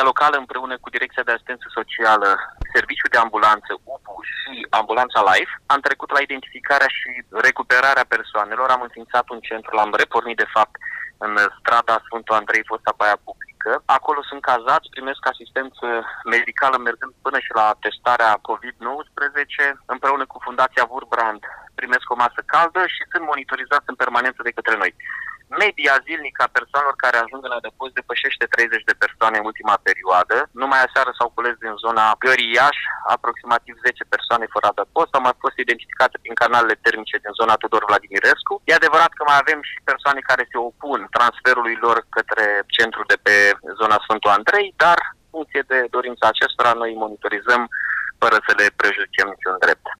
Poliția Locală împreună cu Direcția de Asistență Socială, Serviciul de Ambulanță, UPU și Ambulanța Life am trecut la identificarea și recuperarea persoanelor. Am înființat un centru, l-am repornit de fapt în strada Sfântul Andrei, fosta Baia Publică. Acolo sunt cazați, primesc asistență medicală mergând până și la testarea COVID-19. Împreună cu Fundația Wurbrand primesc o masă caldă și sunt monitorizați în permanență de către noi. Media zilnică a persoanelor care ajung la adăpost depășește 30 de persoane în ultima perioadă. Numai aseară s-au cules din zona Gării Iași aproximativ 10 persoane fără adăpost. Au mai fost identificate prin canalele termice din zona Tudor Vladimirescu. E adevărat că mai avem și persoane care se opun transferului lor către centrul de pe zona Sfântul Andrei, dar în funcție de dorința acestora noi monitorizăm fără să le prejudiciem niciun drept.